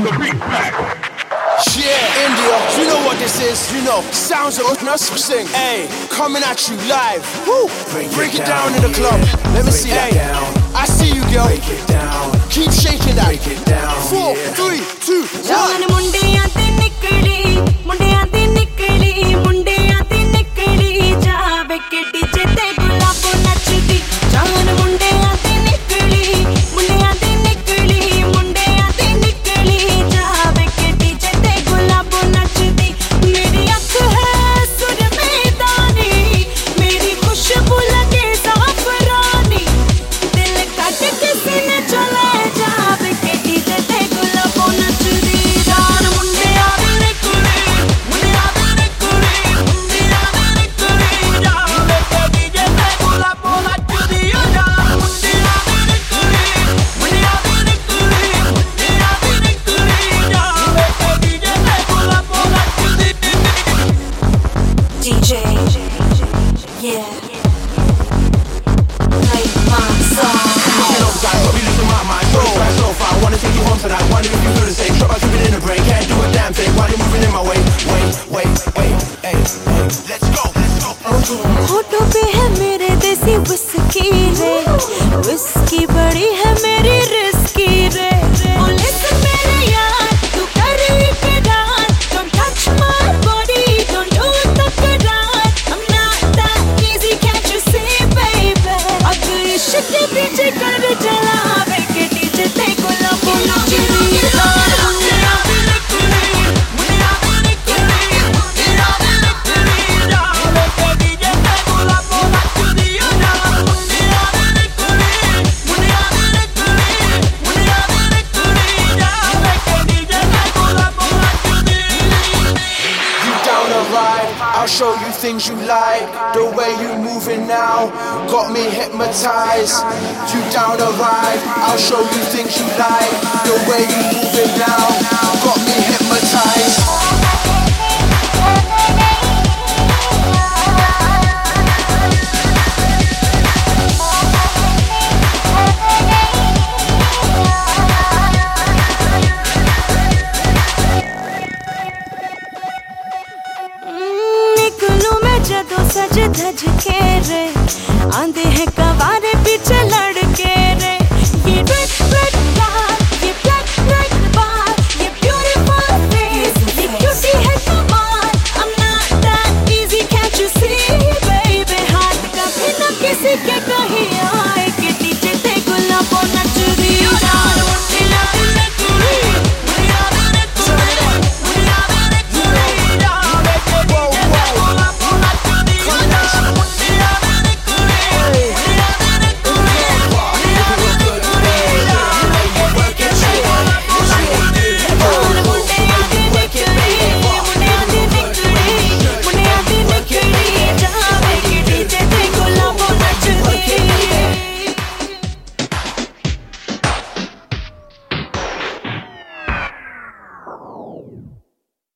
Yeah, India, you know what this is. You know, sounds of us sing. Hey, coming at you live. Woo. Break it down in the club. Let me see that. I see you, girl. Break it down. Keep shaking that. Break it down. 4, 3, 2, DJ, yeah, play my song. So far, wanna take you home tonight. Wonder if you feel the same. Drop out, keep it in the brain. Can't do a damn thing while you're moving in my way. Wait, hey, let's go. होठों पे है मेरे देसी whisky रे, whisky बड़ी है मेरी risky रे. Oh listen मेरे यार, तू कर इकरार. Don't touch my body, don't do the करार. I'm not that easy, can't you see baby? अब इश्क के पीछे कर चला वे के डीजे ते गुलाब चिड़ी I'll show you things you like. The way you moving now got me hypnotized. You down to ride? I'll show you things you like. The way you moving now got me hypnotized.